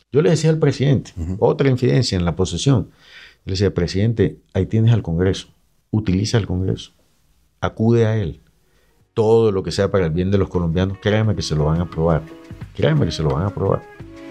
Yo le decía al presidente, otra infidencia en la posesión. Le decía, presidente, ahí tienes al Congreso, utiliza el Congreso, acude a él. Todo lo que sea para el bien de los colombianos, créanme que se lo van a aprobar. Créanme que se lo van a aprobar.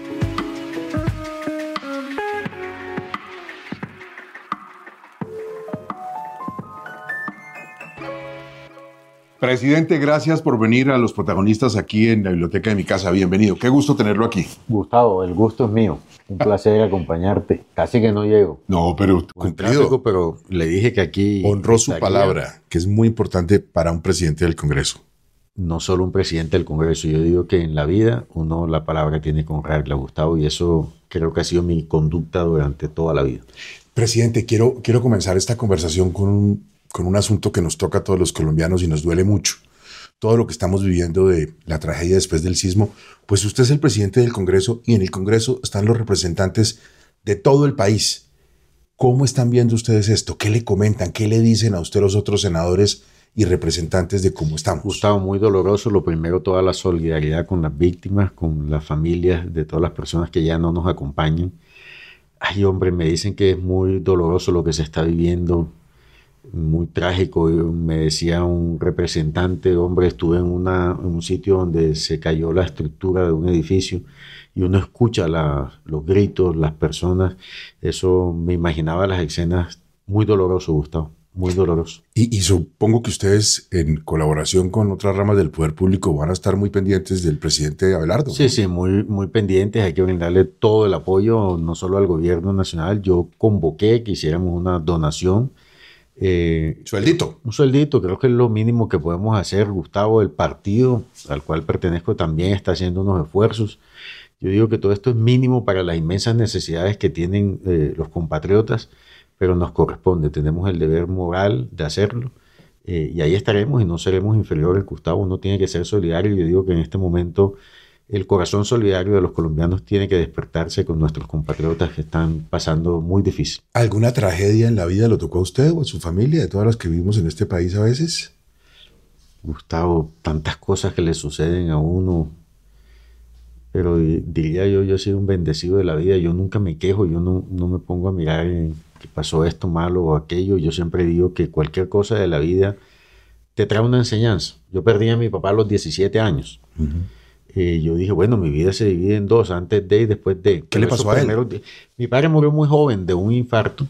Presidente, gracias por venir a Los Protagonistas aquí en la biblioteca de mi casa. Bienvenido. Qué gusto tenerlo aquí. Gustavo, el gusto es mío. Un placer acompañarte. Casi que no llego. No, pero cumplido. Pero le dije que aquí... Honró su palabra, que es muy importante para un presidente del Congreso. No solo un presidente del Congreso. Yo digo que en la vida uno la palabra tiene que honrarla, Gustavo, y eso creo que ha sido mi conducta durante toda la vida. Presidente, quiero comenzar esta conversación con un asunto que nos toca a todos los colombianos y nos duele mucho. Todo lo que estamos viviendo de la tragedia después del sismo, pues usted es el presidente del Congreso y en el Congreso están los representantes de todo el país. ¿Cómo están viendo ustedes esto? ¿Qué le comentan? ¿Qué le dicen a usted los otros senadores y representantes de cómo estamos? Gustavo, muy doloroso. Lo primero, toda la solidaridad con las víctimas, con las familias de todas las personas que ya no nos acompañan. Ay, hombre, me dicen que es muy doloroso lo que se está viviendo. Muy trágico. Me decía un representante, hombre, estuve en un sitio donde se cayó la estructura de un edificio y uno escucha los gritos, las personas. Eso me imaginaba las escenas. Muy doloroso, Gustavo, muy doloroso. Y supongo que ustedes, en colaboración con otras ramas del poder público, van a estar muy pendientes del presidente Abelardo. Sí, ¿no? Sí, muy, muy pendientes. Hay que brindarle todo el apoyo, no solo al gobierno nacional. Yo convoqué que hiciéramos una donación. Sueldito. Un sueldito, creo que es lo mínimo que podemos hacer, Gustavo. El partido al cual pertenezco también está haciendo unos esfuerzos. Yo digo que todo esto es mínimo para las inmensas necesidades que tienen los compatriotas, pero nos corresponde, tenemos el deber moral de hacerlo, y ahí estaremos y no seremos inferiores, Gustavo. Uno tiene que ser solidario. Yo digo que en este momento el corazón solidario de los colombianos tiene que despertarse con nuestros compatriotas que están pasando muy difícil. ¿Alguna tragedia en la vida lo tocó a usted o a su familia, de todas las que vivimos en este país a veces? Gustavo, tantas cosas que le suceden a uno, pero diría yo he sido un bendecido de la vida. Yo nunca me quejo, yo no me pongo a mirar que pasó esto malo o aquello. Yo siempre digo que cualquier cosa de la vida te trae una enseñanza. Yo perdí a mi papá a los 17 años. Yo dije, bueno, mi vida se divide en dos, antes de y después de. ¿Qué le pasó a él? Mi padre murió muy joven de un infarto,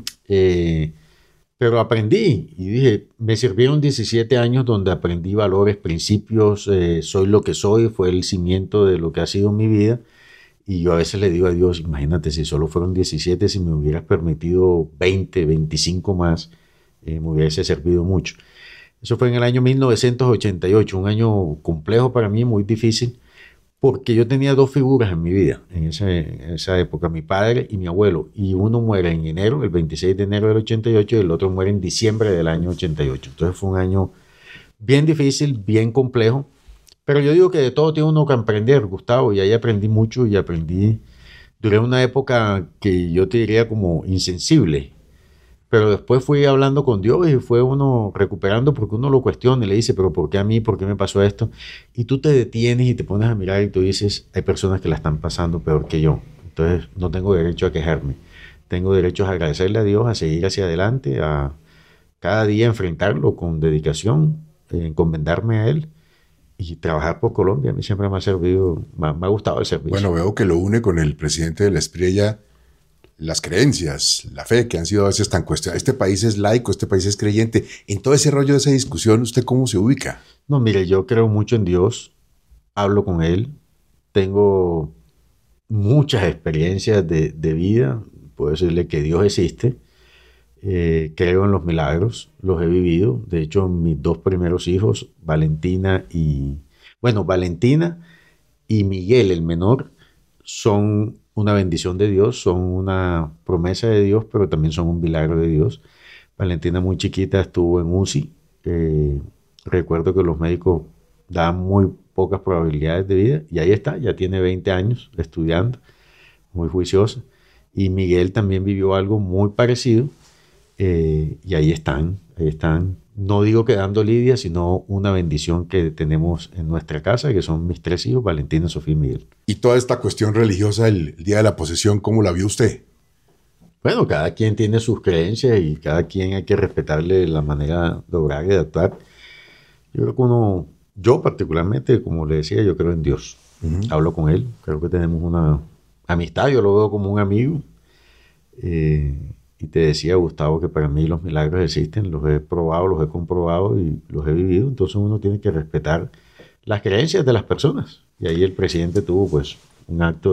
pero aprendí y dije, me sirvieron 17 años donde aprendí valores, principios, soy lo que soy, fue el cimiento de lo que ha sido mi vida. Y yo a veces le digo a Dios, imagínate si solo fueron 17, si me hubieras permitido 20, 25 más, me hubiese servido mucho. Eso fue en el año 1988, un año complejo para mí, muy difícil, porque yo tenía dos figuras en mi vida en esa época, mi padre y mi abuelo, y uno muere en enero, el 26 de enero del 88, y el otro muere en diciembre del año 88. Entonces fue un año bien difícil, bien complejo, pero yo digo que de todo tiene uno que aprender, Gustavo, y ahí aprendí mucho y duré una época que yo te diría como insensible. Pero después fui hablando con Dios y fue uno recuperando, porque uno lo cuestiona y le dice, pero ¿por qué a mí? ¿Por qué me pasó esto? Y tú te detienes y te pones a mirar y tú dices, hay personas que la están pasando peor que yo. Entonces no tengo derecho a quejarme. Tengo derecho a agradecerle a Dios, a seguir hacia adelante, a cada día enfrentarlo con dedicación, encomendarme a Él y trabajar por Colombia. A mí siempre me ha servido, me ha gustado el servicio. Bueno, veo que lo une con el presidente de la Espriella las creencias, la fe, que han sido a veces tan cuestionadas. Este país es laico, este país es creyente. En todo ese rollo de esa discusión, ¿usted cómo se ubica? No, mire, yo creo mucho en Dios, hablo con Él, tengo muchas experiencias de vida, puedo decirle que Dios existe, creo en los milagros, los he vivido. De hecho, mis dos primeros hijos, Valentina y Miguel, el menor, son una bendición de Dios, son una promesa de Dios, pero también son un milagro de Dios. Valentina, muy chiquita, estuvo en UCI. Recuerdo que los médicos daban muy pocas probabilidades de vida, y ahí está, ya tiene 20 años estudiando, muy juiciosa. Y Miguel también vivió algo muy parecido, y ahí están no digo que dando lidia, sino una bendición que tenemos en nuestra casa, que son mis 3 hijos, Valentina, Sofía y Miguel. Y toda esta cuestión religiosa, el día de la posesión, ¿cómo la vio usted? Bueno, cada quien tiene sus creencias y cada quien hay que respetarle la manera de obrar y de actuar. Yo creo que yo particularmente, como le decía, yo creo en Dios. Hablo con Él, creo que tenemos una amistad, yo lo veo como un amigo. Y te decía, Gustavo, que para mí los milagros existen, los he probado, los he comprobado y los he vivido. Entonces uno tiene que respetar las creencias de las personas. Y ahí el presidente tuvo pues un acto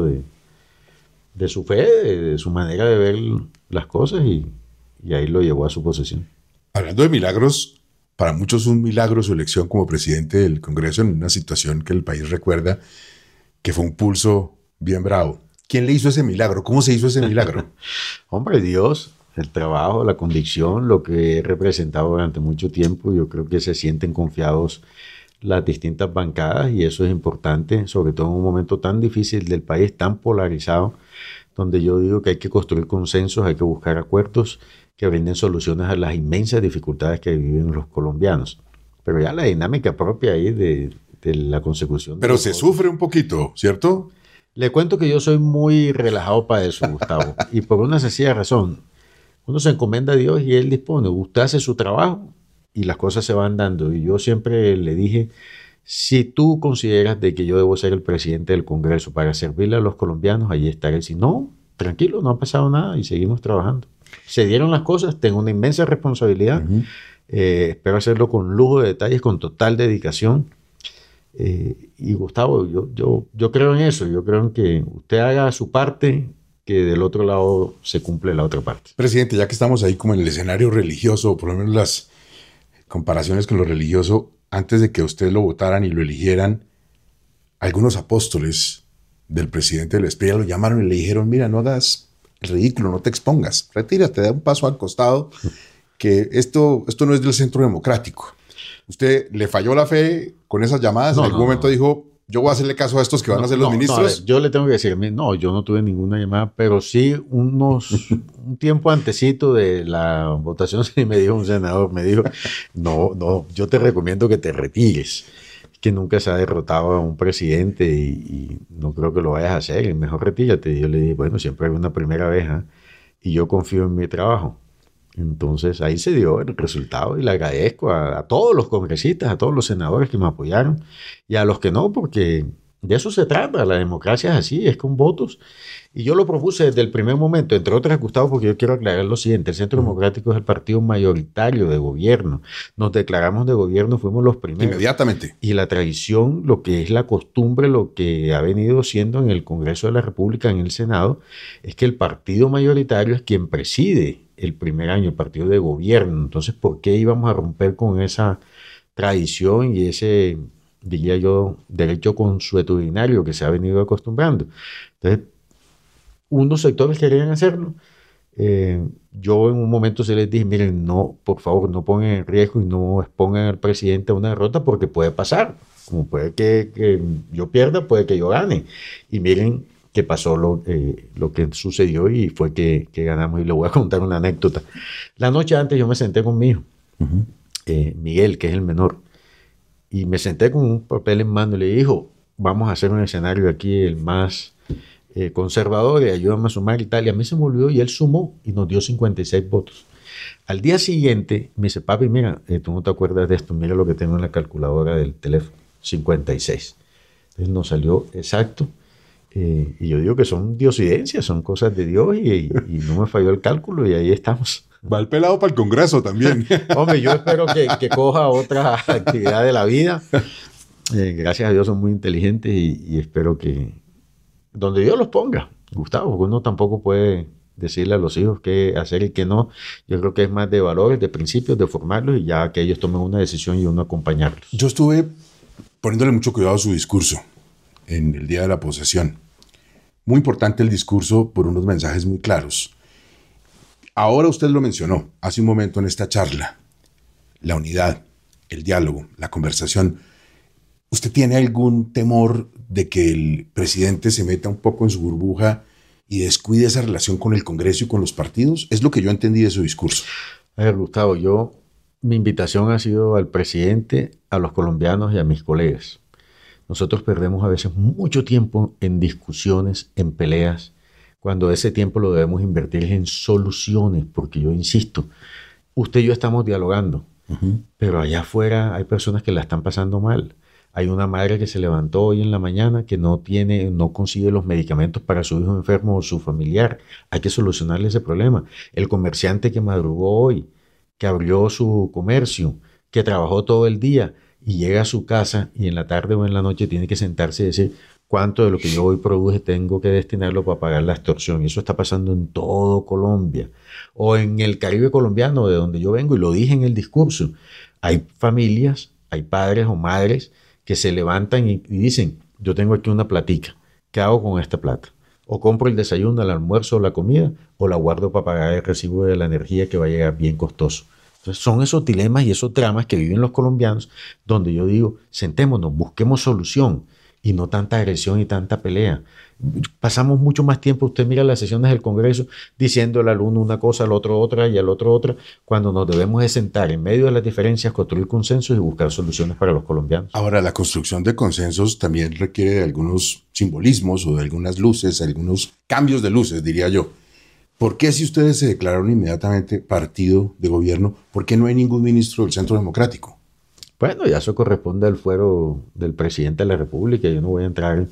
de su fe, de su manera de ver las cosas y ahí lo llevó a su posesión. Hablando de milagros, para muchos es un milagro su elección como presidente del Congreso en una situación que el país recuerda que fue un pulso bien bravo. ¿Quién le hizo ese milagro? ¿Cómo se hizo ese milagro? Hombre, Dios, el trabajo, la convicción, lo que he representado durante mucho tiempo. Yo creo que se sienten confiados las distintas bancadas y eso es importante, sobre todo en un momento tan difícil del país, tan polarizado, donde yo digo que hay que construir consensos, hay que buscar acuerdos que brinden soluciones a las inmensas dificultades que viven los colombianos. Pero ya la dinámica propia ahí de la consecución. Pero se sufre un poquito, ¿cierto? Le cuento que yo soy muy relajado para eso, Gustavo, y por una sencilla razón. Uno se encomienda a Dios y Él dispone. Usted hace su trabajo y las cosas se van dando. Y yo siempre le dije, si tú consideras de que yo debo ser el presidente del Congreso para servirle a los colombianos, allí estaré. Si no, tranquilo, no ha pasado nada y seguimos trabajando. Se dieron las cosas, tengo una inmensa responsabilidad. Espero hacerlo con lujo de detalles, con total dedicación. Y Gustavo, yo creo en eso, yo creo en que usted haga su parte, que del otro lado se cumple la otra parte. Presidente, ya que estamos ahí como en el escenario religioso, o por lo menos las comparaciones con lo religioso, antes de que usted lo votaran y lo eligieran, algunos apóstoles del presidente del Espría lo llamaron y le dijeron, mira, no hagas el ridículo, no te expongas, retírate, da un paso al costado, que esto no es del centro democrático. ¿Usted le falló la fe con esas llamadas? ¿En algún momento dijo, yo voy a hacerle caso a estos que van a ser los ministros? A ver, yo le tengo que decir, no, yo no tuve ninguna llamada, pero sí un tiempo antesito de la votación, sí me dijo un senador, me dijo, no, yo te recomiendo que te retires, que nunca se ha derrotado a un presidente y no creo que lo vayas a hacer, mejor retírate. Y yo le dije, bueno, siempre hay una primera vez, y yo confío en mi trabajo. Entonces ahí se dio el resultado y le agradezco a todos los congresistas, a todos los senadores que me apoyaron y a los que no, porque de eso se trata, la democracia es así, es con votos. Y yo lo propuse desde el primer momento, entre otras, Gustavo, porque yo quiero aclarar lo siguiente, el Centro Democrático es el partido mayoritario de gobierno, nos declaramos de gobierno, fuimos los primeros. Inmediatamente. Y la tradición, lo que es la costumbre, lo que ha venido siendo en el Congreso de la República, en el Senado, es que el partido mayoritario es quien preside el primer año, el partido de gobierno. Entonces, ¿por qué íbamos a romper con esa tradición y ese, diría yo, derecho consuetudinario que se ha venido acostumbrando? Entonces, unos sectores querían hacerlo. Yo en un momento se les dije, miren, no, por favor, no pongan en riesgo y no expongan al presidente a una derrota porque puede pasar. Como puede que yo pierda, puede que yo gane. Y miren que pasó lo que sucedió y fue que ganamos. Y le voy a contar una anécdota. La noche antes yo me senté con mi hijo, Miguel, que es el menor, y me senté con un papel en mano y le dije, hijo, vamos a hacer un escenario aquí el más conservador y ayúdame a sumar y tal. Y a mí se me olvidó y él sumó y nos dio 56 votos. Al día siguiente me dice, papi, mira, tú no te acuerdas de esto, mira lo que tengo en la calculadora del teléfono, 56. Entonces nos salió exacto. Y yo digo que son diosidencias, son cosas de Dios y no me falló el cálculo y ahí estamos. Va el pelado para el Congreso también. Hombre, yo espero que coja otra actividad de la vida. Gracias a Dios son muy inteligentes y espero que donde Dios los ponga, Gustavo, porque uno tampoco puede decirle a los hijos qué hacer y qué no. Yo creo que es más de valores, de principios, de formarlos y ya que ellos tomen una decisión y uno acompañarlos. Yo estuve poniéndole mucho cuidado a su discurso en el día de la posesión. Muy importante el discurso por unos mensajes muy claros. Ahora usted lo mencionó hace un momento en esta charla. La unidad, el diálogo, la conversación. ¿Usted tiene algún temor de que el presidente se meta un poco en su burbuja y descuide esa relación con el Congreso y con los partidos? Es lo que yo entendí de su discurso. A ver, Gustavo, yo Mi invitación ha sido al presidente, a los colombianos y a mis colegas. Nosotros perdemos a veces mucho tiempo en discusiones, en peleas, cuando ese tiempo lo debemos invertir en soluciones, porque yo insisto, usted y yo estamos dialogando, pero allá afuera hay personas que la están pasando mal. Hay una madre que se levantó hoy en la mañana que no consigue los medicamentos para su hijo enfermo o su familiar. Hay que solucionarle ese problema. El comerciante que madrugó hoy, que abrió su comercio, que trabajó todo el día y llega a su casa y en la tarde o en la noche tiene que sentarse y decir cuánto de lo que yo hoy produje tengo que destinarlo para pagar la extorsión. Y eso está pasando en todo Colombia. O en el Caribe colombiano, de donde yo vengo, y lo dije en el discurso. Hay familias, hay padres o madres que se levantan y dicen, yo tengo aquí una platica, ¿qué hago con esta plata? O compro el desayuno, el almuerzo o la comida, o la guardo para pagar el recibo de la energía que va a llegar bien costoso. Entonces son esos dilemas y esos dramas que viven los colombianos, donde yo digo, sentémonos, busquemos solución y no tanta agresión y tanta pelea. Pasamos mucho más tiempo, usted mira las sesiones del Congreso, diciéndole al uno una cosa, al otro otra y al otro otra, cuando nos debemos de sentar en medio de las diferencias, construir consensos y buscar soluciones para los colombianos. Ahora, la construcción de consensos también requiere de algunos simbolismos o de algunas luces, algunos cambios de luces, diría yo. ¿Por qué si ustedes se declararon inmediatamente partido de gobierno, por qué no hay ningún ministro del Centro Democrático? Bueno, ya eso corresponde al fuero del presidente de la República. Yo no voy a entrar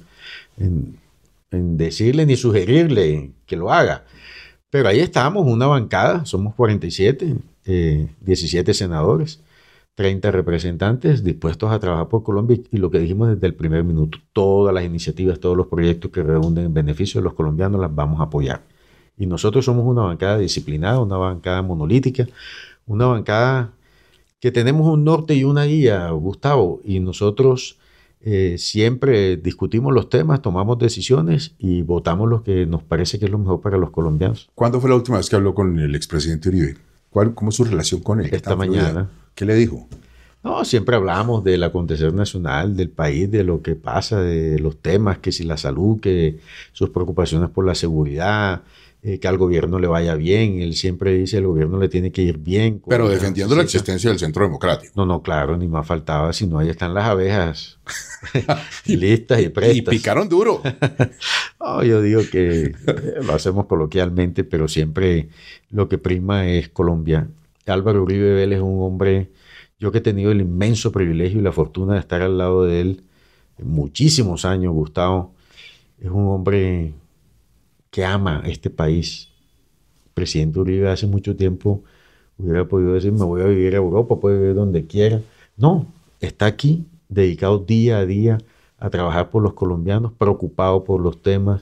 en decirle ni sugerirle que lo haga. Pero ahí estamos, una bancada, somos 47, 17 senadores, 30 representantes dispuestos a trabajar por Colombia y lo que dijimos desde el primer minuto, todas las iniciativas, todos los proyectos que redunden en beneficio de los colombianos las vamos a apoyar. Y nosotros somos una bancada disciplinada, una bancada monolítica, una bancada que tenemos un norte y una guía, Gustavo, y nosotros siempre discutimos los temas, tomamos decisiones y votamos lo que nos parece que es lo mejor para los colombianos. ¿Cuándo fue la última vez que habló con el expresidente Uribe? ¿Cómo es su relación con él? Esta mañana. ¿Qué le dijo? No, siempre hablamos del acontecer nacional, del país, de lo que pasa, de los temas, que si la salud, que sus preocupaciones por la seguridad, que al gobierno le vaya bien. Él siempre dice el gobierno le tiene que ir bien. Pero defendiendo la existencia del Centro Democrático. No, claro, ni más faltaba, sino ahí están las abejas listas y prestas. Y picaron duro. No, yo digo que lo hacemos coloquialmente, pero siempre lo que prima es Colombia. Álvaro Uribe Vélez es un hombre, yo que he tenido el inmenso privilegio y la fortuna de estar al lado de él muchísimos años, Gustavo, es un hombre que ama este país. El presidente Uribe hace mucho tiempo hubiera podido decir, me voy a vivir a Europa, puede vivir donde quiera. No, está aquí, dedicado día a día a trabajar por los colombianos, preocupado por los temas,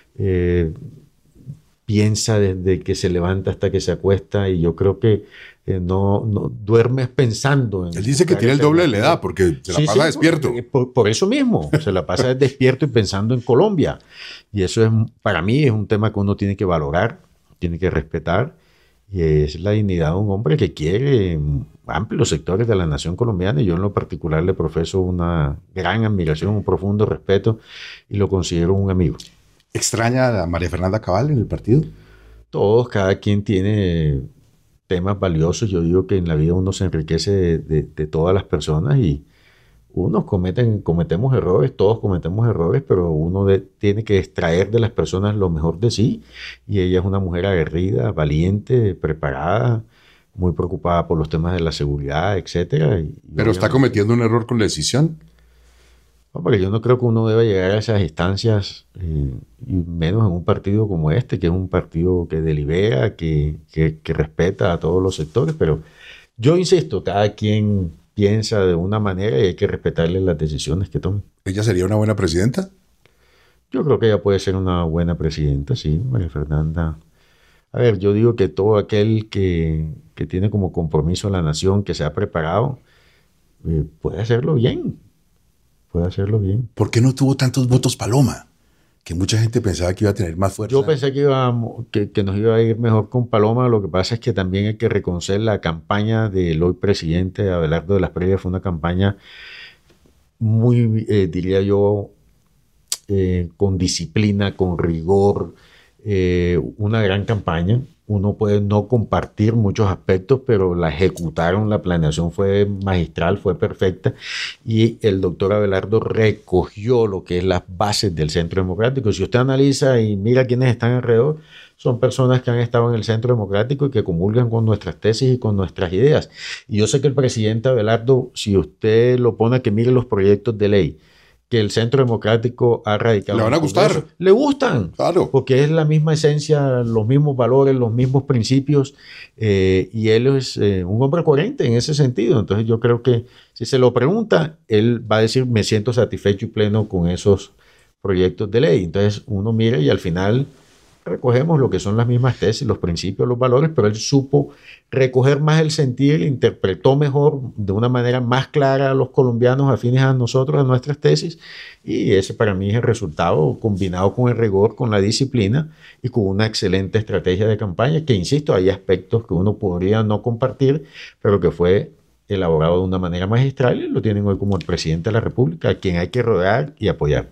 piensa desde que se levanta hasta que se acuesta, y yo creo que no duermes pensando en... Él dice que tiene el doble de la edad porque se la pasa despierto. Por eso mismo, se la pasa despierto y pensando en Colombia. Y eso es, para mí, es un tema que uno tiene que valorar, tiene que respetar, y es la dignidad de un hombre que quiere amplios sectores de la nación colombiana, y yo en lo particular le profeso una gran admiración, un profundo respeto, y lo considero un amigo. ¿Extraña a María Fernanda Cabal en el partido? Todos, cada quien tiene temas valiosos. Yo digo que en la vida uno se enriquece de todas las personas, y unos cometemos errores, todos cometemos errores, pero uno tiene que extraer de las personas lo mejor de sí, y ella es una mujer aguerrida, valiente, preparada, muy preocupada por los temas de la seguridad, etcétera. ¿Pero está cometiendo un error con la decisión? Hombre, yo no creo que uno deba llegar a esas instancias, y menos en un partido como este, que es un partido que delibera, que respeta a todos los sectores, pero yo insisto, cada quien piensa de una manera y hay que respetarle las decisiones que tome. ¿Ella sería una buena presidenta? Yo creo que ella puede ser una buena presidenta, sí, María Fernanda. A ver, yo digo que todo aquel que tiene como compromiso a la nación, que se ha preparado, puede hacerlo bien. Puede hacerlo bien. ¿Por qué no tuvo tantos votos Paloma? Que mucha gente pensaba que iba a tener más fuerza. Yo pensé que nos iba a ir mejor con Paloma. Lo que pasa es que también hay que reconocer la campaña del hoy presidente Abelardo de las Prevas. Fue una campaña muy, diría yo, con disciplina, con rigor, una gran campaña. Uno puede no compartir muchos aspectos, pero la ejecutaron, la planeación fue magistral, fue perfecta, y el doctor Abelardo recogió lo que es las bases del Centro Democrático. Si usted analiza y mira quiénes están alrededor, son personas que han estado en el Centro Democrático y que comulgan con nuestras tesis y con nuestras ideas. Y yo sé que el presidente Abelardo, si usted lo pone a que mire los proyectos de ley que el Centro Democrático ha radicado. Le van a gustar. Le gustan. Claro. Porque es la misma esencia, los mismos valores, los mismos principios, y él es un hombre coherente en ese sentido. Entonces yo creo que si se lo pregunta, él va a decir, me siento satisfecho y pleno con esos proyectos de ley. Entonces uno mira y al final recogemos lo que son las mismas tesis, los principios, los valores, pero él supo recoger más el sentir, interpretó mejor, de una manera más clara a los colombianos afines a nosotros, a nuestras tesis, y ese para mí es el resultado, combinado con el rigor, con la disciplina y con una excelente estrategia de campaña, que insisto, hay aspectos que uno podría no compartir, pero que fue elaborado de una manera magistral y lo tienen hoy como el presidente de la República, a quien hay que rodear y apoyar.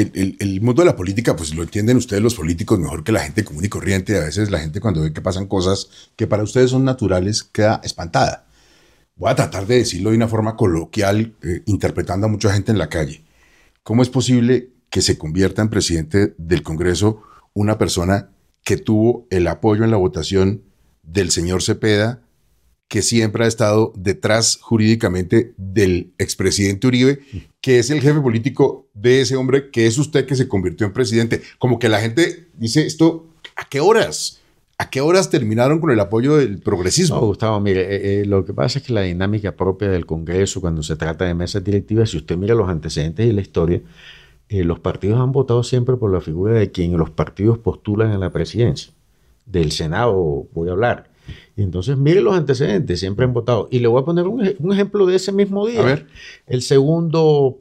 El mundo de la política, pues lo entienden ustedes los políticos mejor que la gente común y corriente. A veces la gente, cuando ve que pasan cosas que para ustedes son naturales, queda espantada. Voy a tratar de decirlo de una forma coloquial, interpretando a mucha gente en la calle. ¿Cómo es posible que se convierta en presidente del Congreso una persona que tuvo el apoyo en la votación del señor Cepeda, que siempre ha estado detrás jurídicamente del expresidente Uribe, que es el jefe político de ese hombre, que es usted, que se convirtió en presidente? Como que la gente dice esto, ¿a qué horas? ¿A qué horas terminaron con el apoyo del progresismo? No, Gustavo, mire, lo que pasa es que la dinámica propia del Congreso, cuando se trata de mesas directivas, si usted mira los antecedentes y la historia, los partidos han votado siempre por la figura de quien los partidos postulan a la presidencia. Del Senado voy a hablar. Y entonces, mire los antecedentes, siempre han votado. Y le voy a poner un ejemplo de ese mismo día. A ver. El segundo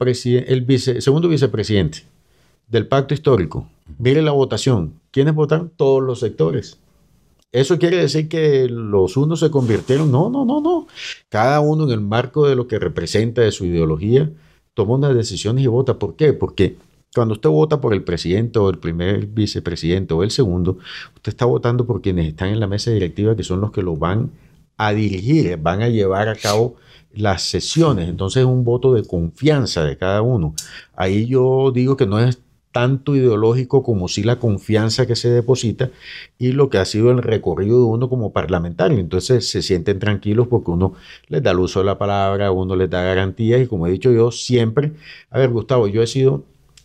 vicepresidente del Pacto Histórico. Mire la votación. ¿Quiénes votaron? Todos los sectores. ¿Eso quiere decir que los unos se convirtieron? No. Cada uno, en el marco de lo que representa, de su ideología, toma unas decisiones y vota. ¿Por qué? Porque cuando usted vota por el presidente o el primer vicepresidente o el segundo, usted está votando por quienes están en la mesa directiva, que son los que lo van a dirigir, van a llevar a cabo las sesiones. Entonces es un voto de confianza de cada uno. Ahí yo digo que no es tanto ideológico como sí la confianza que se deposita y lo que ha sido el recorrido de uno como parlamentario. Entonces se sienten tranquilos porque uno les da el uso de la palabra, uno les da garantías, y como he dicho yo siempre, a ver, Gustavo, yo he sido...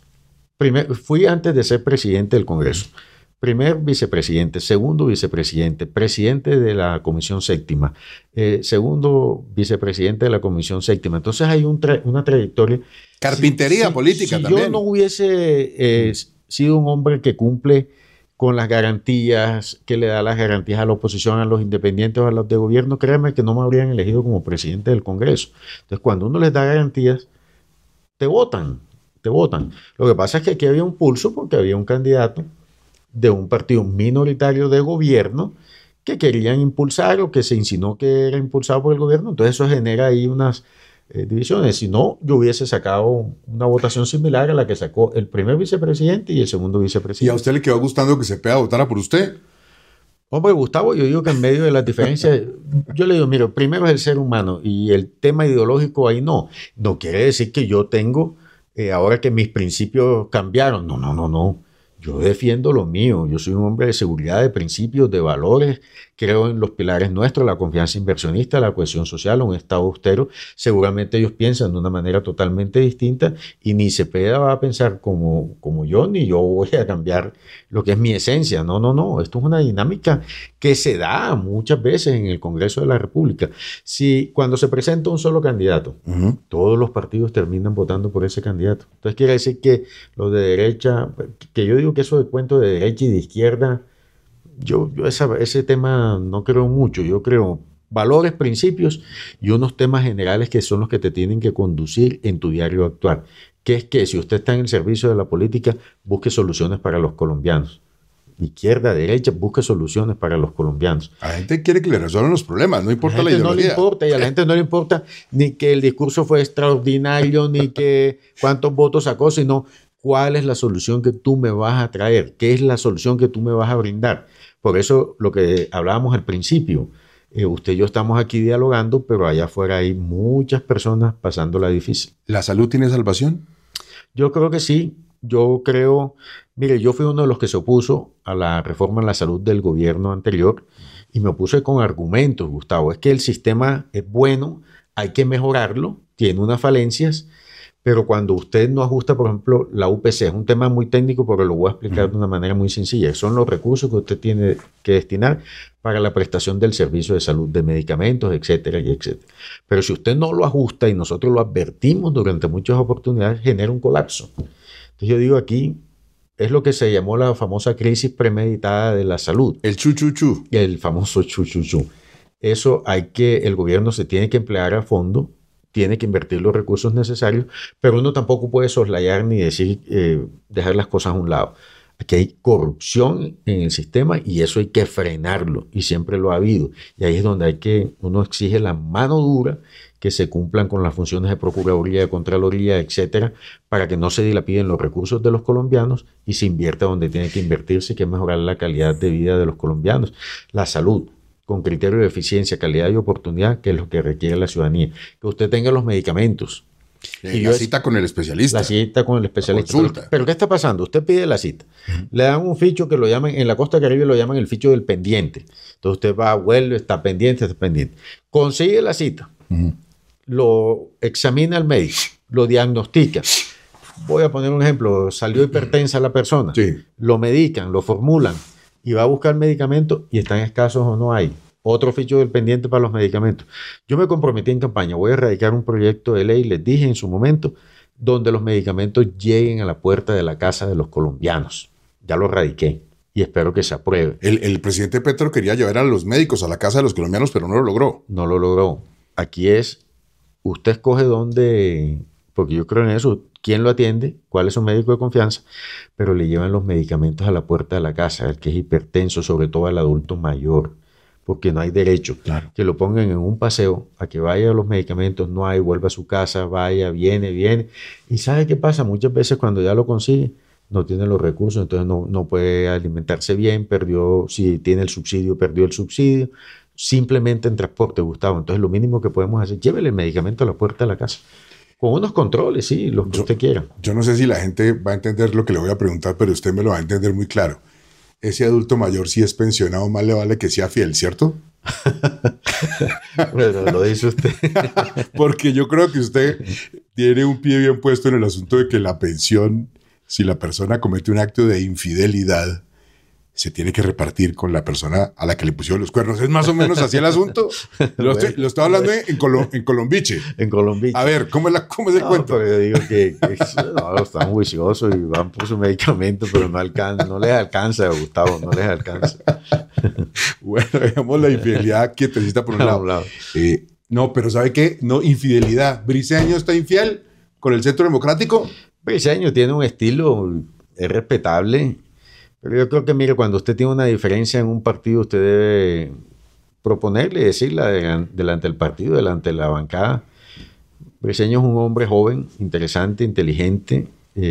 fui antes de ser presidente del Congreso, primer vicepresidente, segundo vicepresidente, presidente de la Comisión Séptima, segundo vicepresidente de la Comisión Séptima. Entonces hay una trayectoria. Carpintería política también. Si yo no hubiese sido un hombre que cumple con las garantías, que le da las garantías a la oposición, a los independientes o a los de gobierno, créanme que no me habrían elegido como presidente del Congreso. Entonces, cuando uno les da garantías, te votan. Lo que pasa es que aquí había un pulso porque había un candidato de un partido minoritario de gobierno que querían impulsar, o que se insinuó que era impulsado por el gobierno. Entonces eso genera ahí unas divisiones. Si no, yo hubiese sacado una votación similar a la que sacó el primer vicepresidente y el segundo vicepresidente. ¿Y a usted le quedó gustando que Cepeda votara por usted? Hombre, Gustavo, yo digo que en medio de las diferencias, yo le digo, mira, primero es el ser humano y el tema ideológico ahí no. No quiere decir que yo tengo... ahora que mis principios cambiaron. No. Yo defiendo lo mío. Yo soy un hombre de seguridad, de principios, de valores. Creo en los pilares nuestros, la confianza inversionista, la cohesión social, un Estado austero. Seguramente ellos piensan de una manera totalmente distinta y ni Cepeda va a pensar como yo, ni yo voy a cambiar lo que es mi esencia. No. Esto es una dinámica que se da muchas veces en el Congreso de la República. Si cuando se presenta un solo candidato, todos los partidos terminan votando por ese candidato. Entonces quiere decir que los de derecha, que yo digo que eso de cuento de derecha y de izquierda, yo ese tema no creo mucho. Yo creo valores, principios y unos temas generales que son los que te tienen que conducir en tu diario actuar. Que es que si usted está en el servicio de la política, busque soluciones para los colombianos. Izquierda, derecha, busque soluciones para los colombianos. La gente quiere que le resuelvan los problemas, no importa la ideología. No le importa, y a la gente no le importa ni que el discurso fue extraordinario, ni que cuántos votos sacó, sino ¿cuál es la solución que tú me vas a traer? ¿Qué es la solución que tú me vas a brindar? Por eso lo que hablábamos al principio, usted y yo estamos aquí dialogando, pero allá afuera hay muchas personas pasándola difícil. ¿La salud tiene salvación? Yo creo que sí. Yo creo, mire, yo fui uno de los que se opuso a la reforma en la salud del gobierno anterior y me opuse con argumentos, Gustavo. Es que el sistema es bueno, hay que mejorarlo, tiene unas falencias, pero cuando usted no ajusta, por ejemplo, la UPC, es un tema muy técnico, pero lo voy a explicar de una manera muy sencilla. Son los recursos que usted tiene que destinar para la prestación del servicio de salud, de medicamentos, etcétera, y etcétera. Pero si usted no lo ajusta, y nosotros lo advertimos durante muchas oportunidades, genera un colapso. Entonces yo digo aquí, es lo que se llamó la famosa crisis premeditada de la salud. El chu-chu-chu. El famoso chu-chu-chu. Eso el gobierno se tiene que emplear a fondo, tiene que invertir los recursos necesarios, pero uno tampoco puede soslayar ni decir, dejar las cosas a un lado. Aquí hay corrupción en el sistema y eso hay que frenarlo, y siempre lo ha habido. Y ahí es donde uno exige la mano dura, que se cumplan con las funciones de Procuraduría, de Contraloría, etcétera, para que no se dilapiden los recursos de los colombianos y se invierta donde tiene que invertirse, que es mejorar la calidad de vida de los colombianos. La salud, con criterio de eficiencia, calidad y oportunidad, que es lo que requiere la ciudadanía. Que usted tenga los medicamentos. Y la cita con el especialista. La cita con el especialista. Consulta. Pero ¿qué está pasando? Usted pide la cita. Le dan un ficho que lo llaman, en la costa caribe lo llaman el ficho del pendiente. Entonces usted va, vuelve, está pendiente. Consigue la cita. Lo examina el médico. Lo diagnostica. Voy a poner un ejemplo. Salió hipertensa la persona. Sí. Lo medican, lo formulan. Y va a buscar medicamentos y están escasos o no hay. Otro ficho del pendiente para los medicamentos. Yo me comprometí en campaña, voy a erradicar un proyecto de ley, les dije en su momento, donde los medicamentos lleguen a la puerta de la casa de los colombianos. Ya lo radiqué y espero que se apruebe. El presidente Petro quería llevar a los médicos a la casa de los colombianos, pero no lo logró. No lo logró. Aquí usted escoge dónde, porque yo creo en eso, quién lo atiende, cuál es su médico de confianza, pero le llevan los medicamentos a la puerta de la casa, el que es hipertenso, sobre todo al adulto mayor, porque no hay derecho. Claro. Que lo pongan en un paseo, a que vaya a los medicamentos, no hay, vuelva a su casa, vaya, viene. ¿Y sabe qué pasa? Muchas veces cuando ya lo consigue, no tiene los recursos, entonces no puede alimentarse bien, si tiene el subsidio, perdió el subsidio, simplemente en transporte, Gustavo. Entonces lo mínimo que podemos hacer, llévele el medicamento a la puerta de la casa. Con unos controles, sí, los que usted quiera. Yo no sé si la gente va a entender lo que le voy a preguntar, pero usted me lo va a entender muy claro. Ese adulto mayor, si es pensionado, más le vale que sea fiel, ¿cierto? Bueno, lo dice usted. Porque yo creo que usted tiene un pie bien puesto en el asunto de que la pensión, si la persona comete un acto de infidelidad, se tiene que repartir con la persona a la que le pusieron los cuernos. ¿Es más o menos así el asunto? Lo estoy hablando en Colombiche. En Colombiche. A ver, ¿cómo es el cuento? Pero yo digo que están juiciosos y van por su medicamento, pero no les alcanza, Gustavo, no les alcanza. Bueno, dejamos la infidelidad quietecita por un lado. No, pero ¿sabe qué? No, infidelidad. ¿Briceño está infiel con el Centro Democrático? Briceño tiene un estilo, es respetable. Pero yo creo que, mire, cuando usted tiene una diferencia en un partido, usted debe proponerle y decirla delante del partido, delante de la bancada. Briceño es un hombre joven, interesante, inteligente.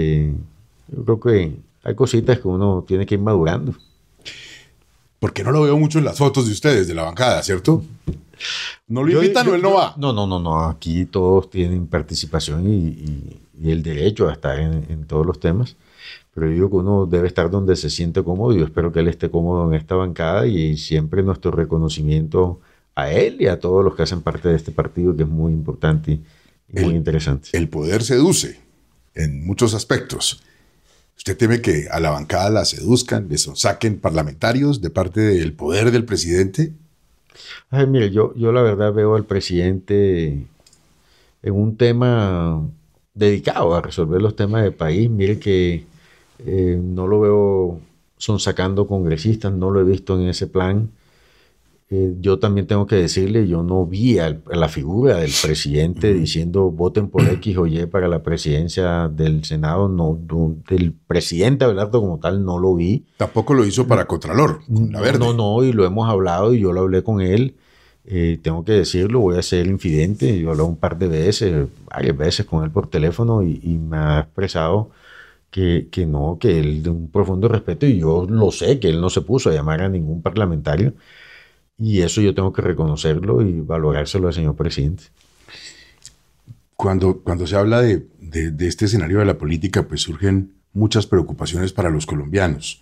Yo creo que hay cositas que uno tiene que ir madurando. Porque no lo veo mucho en las fotos de ustedes, de la bancada, ¿cierto? ¿No lo invitan o él no va? No. Aquí todos tienen participación y el derecho a estar en todos los temas. Pero yo digo que uno debe estar donde se siente cómodo y yo espero que él esté cómodo en esta bancada y siempre nuestro reconocimiento a él y a todos los que hacen parte de este partido, que es muy importante y muy interesante. El poder seduce en muchos aspectos. ¿Usted teme que a la bancada la seduzcan, le saquen parlamentarios de parte del poder del presidente? Ay, mire, yo la verdad veo al presidente en un tema dedicado a resolver los temas del país. Mire que no lo veo sonsacando congresistas, no lo he visto en ese plan. Yo también tengo que decirle, yo no vi a la figura del presidente diciendo voten por X o Y para la presidencia del Senado, del presidente Abelardo como tal no lo vi. Tampoco lo hizo para Contralor, con la Verde. No, y lo hemos hablado y yo lo hablé con él. Tengo que decirlo, voy a ser infidente. Yo he hablado un par de veces, varias veces con él por teléfono y me ha expresado que no, que él de un profundo respeto, y yo lo sé, que él no se puso a llamar a ningún parlamentario, y eso yo tengo que reconocerlo y valorárselo al señor presidente. Cuando se habla de este escenario de la política, pues surgen muchas preocupaciones para los colombianos.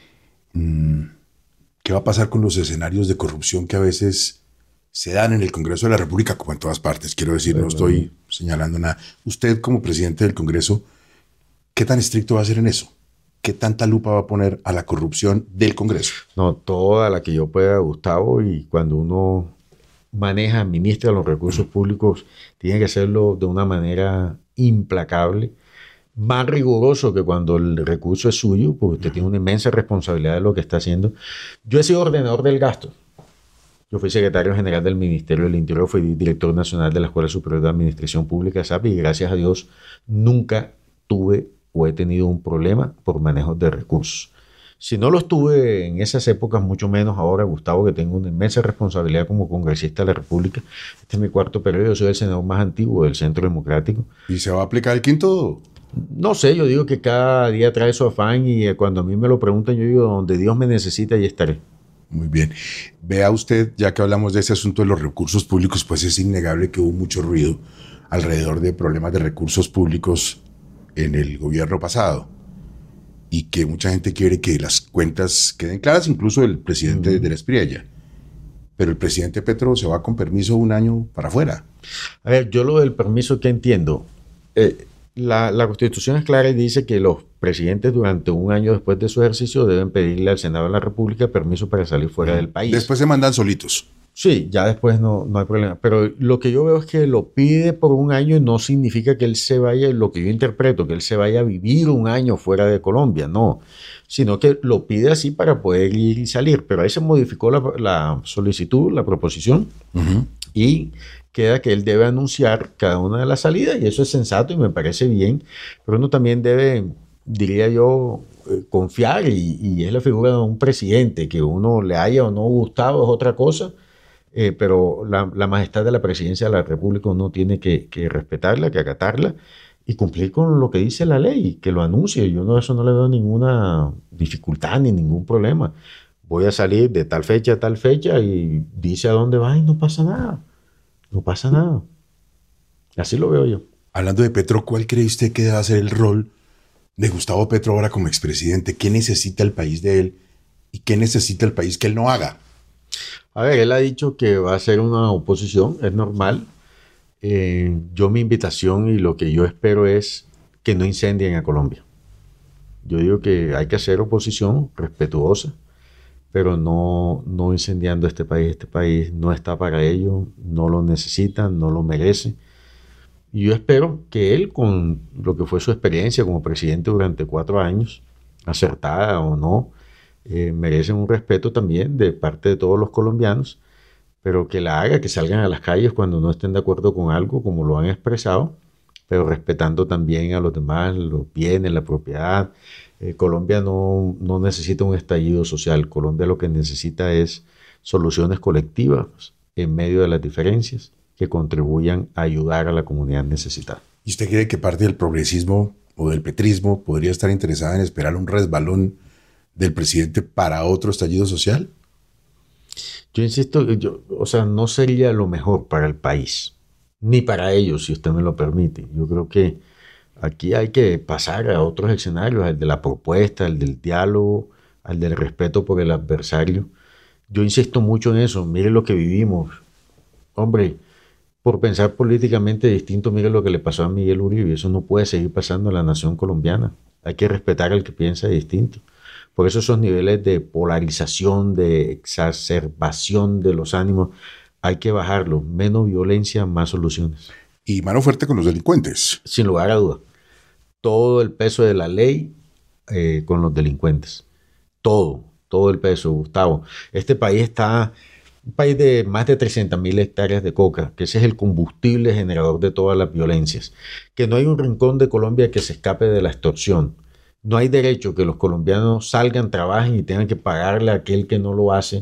¿Qué va a pasar con los escenarios de corrupción que a veces se dan en el Congreso de la República, como en todas partes? Quiero decir, no estoy señalando nada. Usted, como presidente del Congreso, ¿qué tan estricto va a ser en eso? ¿Qué tanta lupa va a poner a la corrupción del Congreso? No, toda la que yo pueda, Gustavo, y cuando uno maneja, administra los recursos públicos, tiene que hacerlo de una manera implacable, más riguroso que cuando el recurso es suyo, porque usted tiene una inmensa responsabilidad de lo que está haciendo. Yo he sido ordenador del gasto. Yo fui secretario general del Ministerio del Interior, fui director nacional de la Escuela Superior de Administración Pública, SAPI, y gracias a Dios nunca tuve o he tenido un problema por manejo de recursos. Si no los tuve en esas épocas, mucho menos ahora, Gustavo, que tengo una inmensa responsabilidad como congresista de la República. Este es mi cuarto periodo, yo soy el senador más antiguo del Centro Democrático. ¿Y se va a aplicar el quinto? No sé, yo digo que cada día trae su afán, y cuando a mí me lo preguntan, yo digo, donde Dios me necesita, ahí estaré. Muy bien. Vea usted, ya que hablamos de ese asunto de los recursos públicos, pues es innegable que hubo mucho ruido alrededor de problemas de recursos públicos en el gobierno pasado, y que mucha gente quiere que las cuentas queden claras, incluso el presidente de la Espriella. Pero el presidente Petro se va con permiso un año para afuera. A ver, yo lo del permiso que entiendo. La Constitución es clara y dice que los presidentes durante un año después de su ejercicio deben pedirle al Senado de la República permiso para salir fuera del país. Después se mandan solitos. Sí, ya después no hay problema. Pero lo que yo veo es que lo pide por un año y no significa que él se vaya, lo que yo interpreto, que él se vaya a vivir un año fuera de Colombia, no. Sino que lo pide así para poder ir y salir. Pero ahí se modificó la solicitud, la proposición, y queda que él debe anunciar cada una de las salidas, y eso es sensato y me parece bien. Pero uno también debe, diría yo, confiar, y es la figura de un presidente, que uno le haya o no gustado es otra cosa. Pero la majestad de la presidencia de la República uno tiene que respetarla, que acatarla y cumplir con lo que dice la ley, que lo anuncie. Yo eso no le veo ninguna dificultad ni ningún problema. Voy a salir de tal fecha a tal fecha, y dice a dónde va y no pasa nada. No pasa nada. Así lo veo yo. Hablando de Petro, ¿cuál cree usted que debe ser el rol de Gustavo Petro ahora como expresidente? ¿Qué necesita el país de él y qué necesita el país que él no haga? A ver, él ha dicho que va a ser una oposición, es normal. Yo mi invitación y lo que yo espero es que no incendien a Colombia. Yo digo que hay que hacer oposición respetuosa, pero no incendiando este país. Este país no está para ello, no lo necesita, no lo merece. Y yo espero que él, con lo que fue su experiencia como presidente durante 4 años, acertada o no, merecen un respeto también de parte de todos los colombianos, pero que la haga, que salgan a las calles cuando no estén de acuerdo con algo, como lo han expresado, pero respetando también a los demás, los bienes, la propiedad. Colombia no necesita un estallido social. Colombia lo que necesita es soluciones colectivas en medio de las diferencias que contribuyan a ayudar a la comunidad necesitada. ¿Y usted cree que parte del progresismo o del petrismo podría estar interesada en esperar un resbalón del presidente para otro estallido social? Yo insisto, no sería lo mejor para el país, ni para ellos, si usted me lo permite. Yo creo que aquí hay que pasar a otros escenarios, al de la propuesta, al del diálogo, al del respeto por el adversario. Yo insisto mucho en eso. Mire lo que vivimos. Hombre, por pensar políticamente distinto, mire lo que le pasó a Miguel Uribe. Eso no puede seguir pasando en la nación colombiana. Hay que respetar al que piensa distinto. Por eso esos niveles de polarización, de exacerbación de los ánimos, hay que bajarlos. Menos violencia, más soluciones. Y mano fuerte con los delincuentes. Sin lugar a dudas. Todo el peso de la ley con los delincuentes. Todo el peso, Gustavo. Este país está un país de más de 300.000 hectáreas de coca, que ese es el combustible generador de todas las violencias. Que no hay un rincón de Colombia que se escape de la extorsión. No hay derecho que los colombianos salgan, trabajen y tengan que pagarle a aquel que no lo hace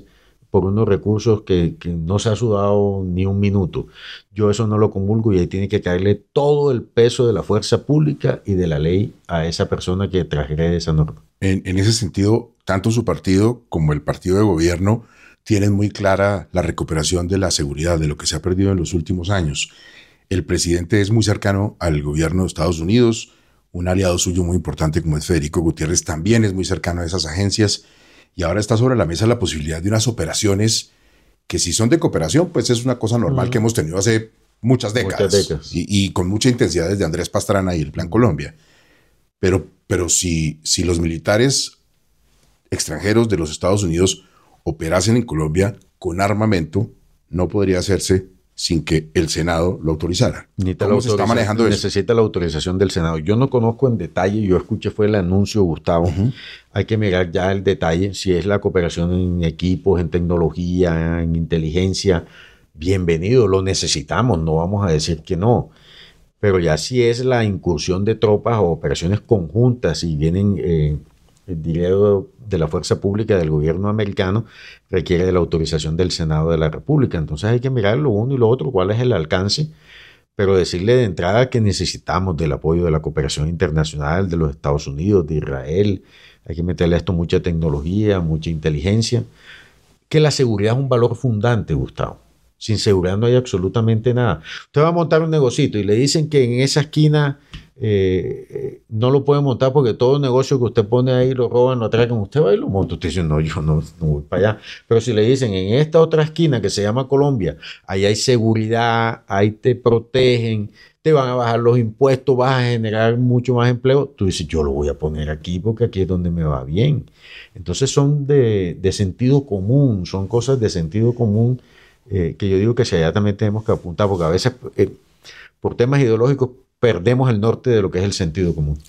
por unos recursos que no se ha sudado ni un minuto. Yo eso no lo comulgo y ahí tiene que caerle todo el peso de la fuerza pública y de la ley a esa persona que transgrede esa norma. En ese sentido, tanto su partido como el partido de gobierno tienen muy clara la recuperación de la seguridad, de lo que se ha perdido en los últimos años. El presidente es muy cercano al gobierno de Estados Unidos, un aliado suyo muy importante como es Federico Gutiérrez también es muy cercano a esas agencias y ahora está sobre la mesa la posibilidad de unas operaciones que si son de cooperación, pues es una cosa normal que hemos tenido hace muchas décadas. Y con mucha intensidad desde Andrés Pastrana y el Plan Colombia. Pero si los militares extranjeros de los Estados Unidos operasen en Colombia con armamento, no podría hacerse sin que el Senado lo autorizara. ¿Cómo se está manejando eso? Necesita la autorización del Senado. Yo no conozco en detalle, yo escuché fue el anuncio, Gustavo. Hay que mirar ya el detalle, si es la cooperación en equipos, en tecnología, en inteligencia. Bienvenido, lo necesitamos, no vamos a decir que no. Pero ya si es la incursión de tropas o operaciones conjuntas y vienen dinero de la fuerza pública del gobierno americano, requiere de la autorización del Senado de la República. Entonces hay que mirar lo uno y lo otro, cuál es el alcance, pero decirle de entrada que necesitamos del apoyo de la cooperación internacional de los Estados Unidos, de Israel. Hay que meterle a esto mucha tecnología, mucha inteligencia, que la seguridad es un valor fundante, Gustavo. Sin seguridad no hay absolutamente nada. Usted va a montar un negocito y le dicen que en esa esquina no lo puede montar porque todo negocio que usted pone ahí lo roban, lo atracan. Usted va y lo monta. Usted dice, no, yo no voy para allá. Pero si le dicen en esta otra esquina que se llama Colombia, ahí hay seguridad, ahí te protegen, te van a bajar los impuestos, vas a generar mucho más empleo. Tú dices, yo lo voy a poner aquí porque aquí es donde me va bien. Entonces son de sentido común, son cosas de sentido común que yo digo que si allá también tenemos que apuntar, porque a veces por temas ideológicos perdemos el norte de lo que es el sentido común.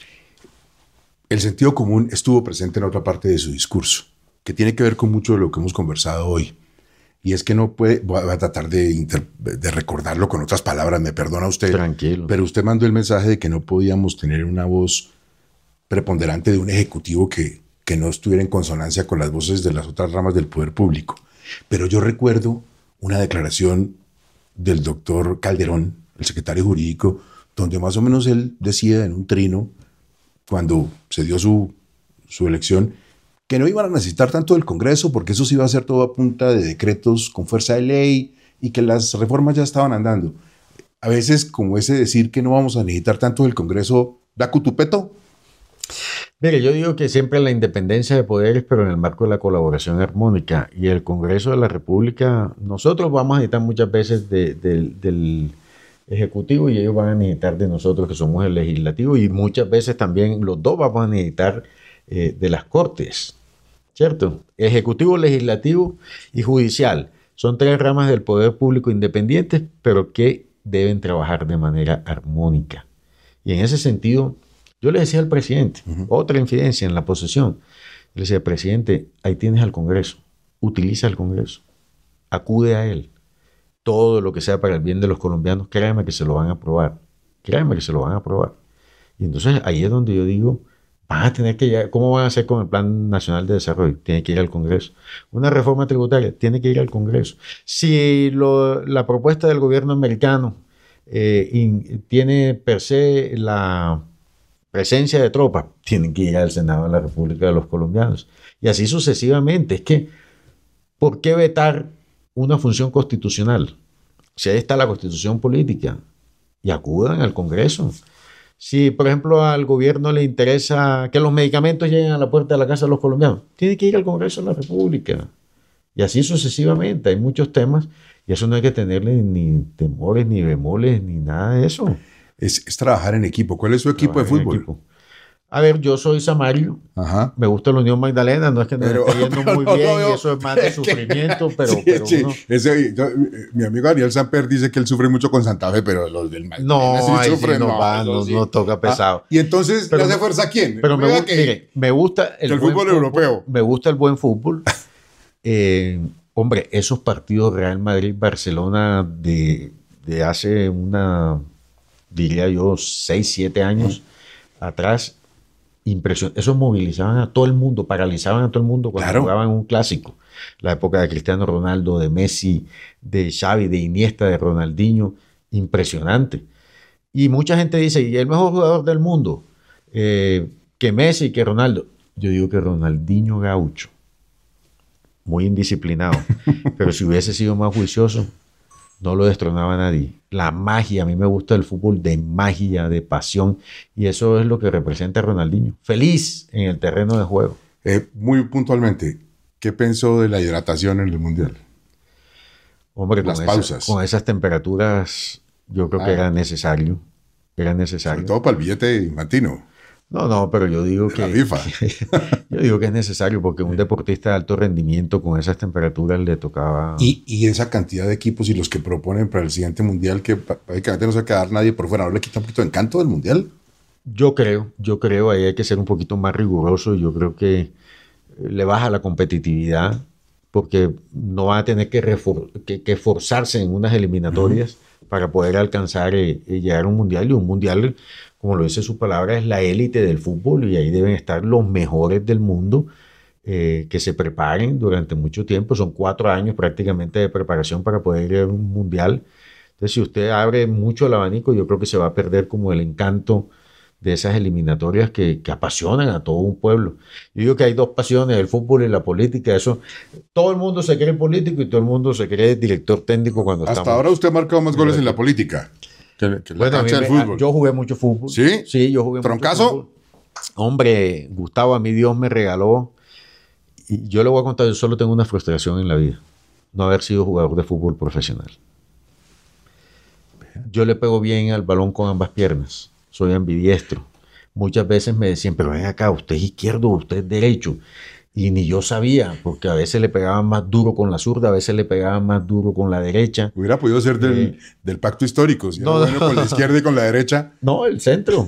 El sentido común estuvo presente en otra parte de su discurso, que tiene que ver con mucho de lo que hemos conversado hoy. Y es que no puede, voy a tratar de recordarlo con otras palabras, me perdona usted. Tranquilo. Pero usted mandó el mensaje de que no podíamos tener una voz preponderante de un ejecutivo que no estuviera en consonancia con las voces de las otras ramas del poder público. Pero yo recuerdo una declaración del doctor Calderón, el secretario jurídico, donde más o menos él decía en un trino, cuando se dio su elección, que no iban a necesitar tanto del Congreso, porque eso sí iba a ser todo a punta de decretos con fuerza de ley y que las reformas ya estaban andando. A veces, como ese decir que no vamos a necesitar tanto del Congreso, da cutupeto. Mire, yo digo que siempre la independencia de poderes, pero en el marco de la colaboración armónica. Y el Congreso de la República, nosotros vamos a necesitar muchas veces del Ejecutivo y ellos van a necesitar de nosotros que somos el Legislativo y muchas veces también los dos vamos a necesitar de las Cortes, ¿cierto? Ejecutivo, Legislativo y Judicial. Son tres ramas del poder público independientes, pero que deben trabajar de manera armónica. Y en ese sentido, yo le decía al presidente, otra infidencia en la posesión, le decía, presidente, ahí tienes al Congreso, utiliza el Congreso, acude a él. Todo lo que sea para el bien de los colombianos, créanme que se lo van a aprobar. Créanme que se lo van a aprobar. Y entonces ahí es donde yo digo, van a tener que llegar, ¿cómo van a hacer con el Plan Nacional de Desarrollo? Tiene que ir al Congreso. Una reforma tributaria, tiene que ir al Congreso. Si la propuesta del gobierno americano tiene per se la presencia de tropas, tienen que ir al Senado de la República de los Colombianos. Y así sucesivamente. Es que, ¿por qué vetar una función constitucional? Si ahí está la constitución política, y acudan al Congreso. Si, por ejemplo, al gobierno le interesa que los medicamentos lleguen a la puerta de la casa de los colombianos, tiene que ir al Congreso de la República. Y así sucesivamente. Hay muchos temas y eso no hay que tenerle ni temores, ni bemoles, ni nada de eso. Es trabajar en equipo. ¿Cuál es su equipo de fútbol? A ver, yo soy Samario. Ajá. Me gusta la Unión Magdalena. No es que nos esté yendo muy bien y eso es más de sufrimiento, pero uno... Mi amigo Daniel Samper dice que él sufre mucho con Santa Fe, pero los del Magdalena sí sufren. No toca pesado. Y entonces, ¿le hace fuerza a quién? Pero me gusta el fútbol europeo. Me gusta el buen fútbol. Hombre, esos partidos Real Madrid-Barcelona de hace diría yo, 6, 7 años atrás, impresionante. Esos movilizaban a todo el mundo, paralizaban a todo el mundo cuando jugaban un clásico. la época de Cristiano Ronaldo, de Messi, de Xavi, de Iniesta, de Ronaldinho, impresionante. Y mucha gente dice, ¿y el mejor jugador del mundo? Que Messi, que Ronaldo. Yo digo que Ronaldinho Gaucho, muy indisciplinado, pero si hubiese sido más juicioso, no lo destronaba nadie. La magia, a mí me gusta el fútbol de magia, de pasión, y eso es lo que representa Ronaldinho. Feliz en el terreno de juego. Muy puntualmente, ¿qué pensó de la hidratación en el Mundial? Hombre, las pausas. Con esas temperaturas, yo creo que era necesario. Era necesario. Sobre todo para el billete infantino. No, pero yo digo que... La FIFA. Yo digo que es necesario porque un deportista de alto rendimiento con esas temperaturas le tocaba... Y esa cantidad de equipos y los que proponen para el siguiente Mundial, que prácticamente no se va a quedar nadie por fuera, ¿no le quita un poquito de encanto del Mundial? Yo creo, ahí hay que ser un poquito más riguroso. Yo creo que le baja la competitividad porque no va a tener que forzarse en unas eliminatorias para poder alcanzar y llegar a un Mundial. Y un Mundial, como lo dice su palabra, es la élite del fútbol y ahí deben estar los mejores del mundo que se preparen durante mucho tiempo. Son 4 años prácticamente de preparación para poder ir a un Mundial. Entonces, si usted abre mucho el abanico, yo creo que se va a perder como el encanto de esas eliminatorias que apasionan a todo un pueblo. Yo digo que hay 2 pasiones, el fútbol y la política. Eso, todo el mundo se cree político y todo el mundo se cree director técnico cuando estamos... Hasta ahora usted ha marcado más goles en la política que en la cancha del fútbol. Yo jugué mucho fútbol. ¿Sí? Sí, yo jugué ¿Troncazo? mucho fútbol. Hombre, Gustavo, a mí Dios me regaló, y yo le voy a contar, yo solo tengo una frustración en la vida, no haber sido jugador de fútbol profesional. Yo le pego bien al balón con ambas piernas. Soy ambidiestro. Muchas veces me decían, pero ven acá, usted es izquierdo, usted es derecho. Y ni yo sabía, porque a veces le pegaban más duro con la zurda, a veces le pegaban más duro con la derecha. Hubiera podido ser del pacto histórico, si no, bueno, con la izquierda y con la derecha. No, el centro.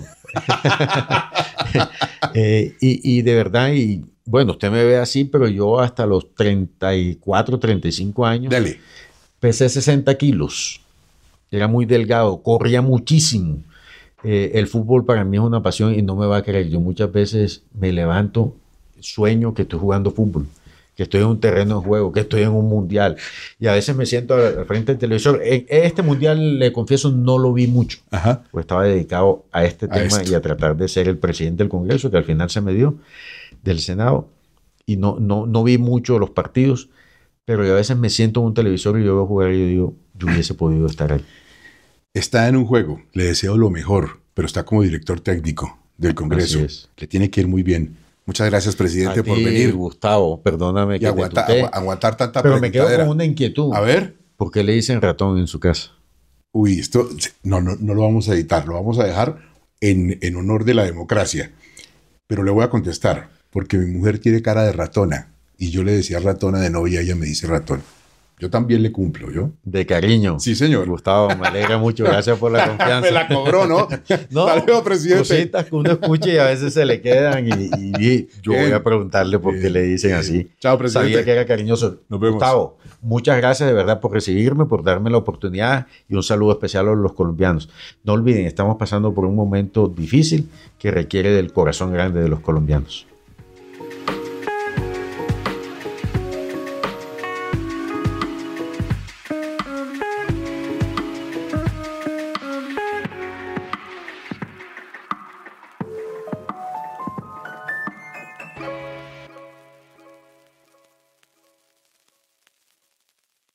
Y de verdad, y bueno, usted me ve así, pero yo hasta los 34, 35 años, Dale. pesé 60 kilos. Era muy delgado, corría muchísimo. El fútbol para mí es una pasión y no me va a creer. Yo muchas veces me levanto, sueño que estoy jugando fútbol, que estoy en un terreno de juego, que estoy en un mundial. Y a veces me siento al frente del televisor. Este mundial, le confieso, no lo vi mucho. Ajá. Pues estaba dedicado a este tema y a tratar de ser el presidente del Congreso, que al final se me dio, del Senado. Y no vi mucho los partidos, pero yo a veces me siento en un televisor y yo veo jugar y yo digo, yo hubiese podido estar ahí. Está en un juego, le deseo lo mejor, pero está como director técnico del Congreso. Le tiene que ir muy bien. Muchas gracias, presidente, por venir. Gustavo, perdóname y aguantar tanta pero me quedo con una inquietud. A ver. ¿Por qué le dicen ratón en su casa? Uy, esto no lo vamos a editar, lo vamos a dejar en honor de la democracia. Pero le voy a contestar, porque mi mujer tiene cara de ratona y yo le decía ratona de novia, ella me dice ratón. Yo también le cumplo, ¿yo? De cariño. Sí, señor. Gustavo, me alegra mucho. Gracias por la confianza. Me la cobró, ¿no? No, Saludos, presidente. Cositas que uno escucha y a veces se le quedan y yo voy a preguntarle por qué le dicen así. Chao, presidente. Sabía que era cariñoso. Nos vemos. Gustavo, muchas gracias de verdad por recibirme, por darme la oportunidad y un saludo especial a los colombianos. No olviden, estamos pasando por un momento difícil que requiere del corazón grande de los colombianos.